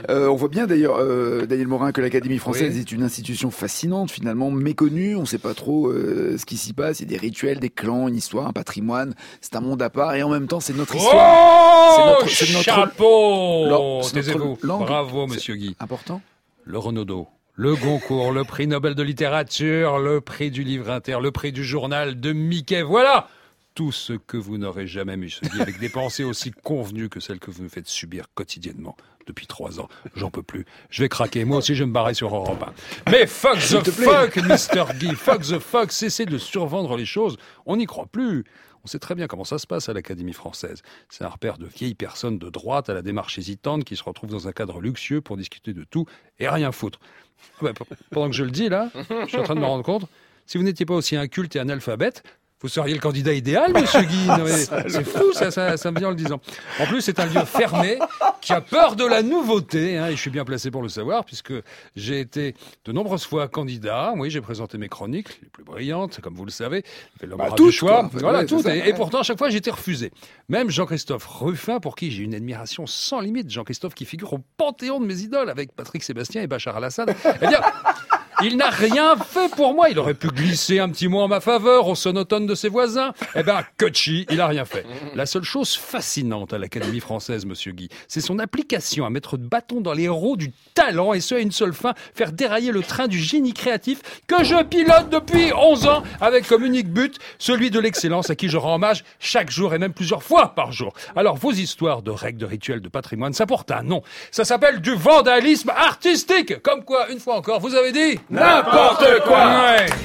On voit bien d'ailleurs, Daniel Morin, que l'Académie française est une institution fascinante, finalement méconnue. On ne sait pas trop ce qui s'y passe. Il y a des rituels, des clans, une histoire, un patrimoine. C'est un monde à part et en même temps, c'est notre histoire. C'est notre chapeau. Taisez-vous. Bravo, monsieur Guy. Important. Le Renaudot, le Goncourt, le prix Nobel de littérature, le prix du livre inter, le prix du journal de Mickey. Voilà tout ce que vous n'aurez jamais, monsieur Guy, avec des pensées aussi convenues que celles que vous nous faites subir quotidiennement depuis 3 ans. J'en peux plus. Je vais craquer. Moi aussi, je vais me barrer sur Europe 1. Mais fuck the fuck, Mr. Guy. Fuck the fuck. Cessez de survendre les choses. On n'y croit plus. On sait très bien comment ça se passe à l'Académie française. C'est un repère de vieilles personnes de droite à la démarche hésitante qui se retrouvent dans un cadre luxueux pour discuter de tout et rien foutre. Pendant que je le dis, là, je suis en train de me rendre compte, si vous n'étiez pas aussi inculte et analphabète, vous seriez le candidat idéal, monsieur Guy. Non, mais c'est fou, ça me vient en le disant. En plus, c'est un lieu fermé qui a peur de la nouveauté, et je suis bien placé pour le savoir, puisque j'ai été de nombreuses fois candidat. Oui, j'ai présenté mes chroniques, les plus brillantes, comme vous le savez. Fait le bras du choix. Voilà, tout. Et pourtant, à chaque fois, j'ai été refusé. Même Jean-Christophe Ruffin, pour qui j'ai une admiration sans limite. Jean-Christophe qui figure au panthéon de mes idoles, avec Patrick Sébastien et Bachar al-Assad. Eh bien, il n'a rien fait pour moi. Il aurait pu glisser un petit mot en ma faveur au sonotone de ses voisins. Eh ben, Kochi, il a rien fait. La seule chose fascinante à l'Académie française, monsieur Guy, c'est son application à mettre de bâton dans les roues du talent, et ce à une seule fin, faire dérailler le train du génie créatif que je pilote depuis 11 ans avec comme unique but celui de l'excellence à qui je rends hommage chaque jour et même plusieurs fois par jour. Alors, vos histoires de règles, de rituels, de patrimoine, ça porte un nom. Ça s'appelle du vandalisme artistique. Comme quoi, une fois encore, vous avez dit n'importe quoi. Ouais.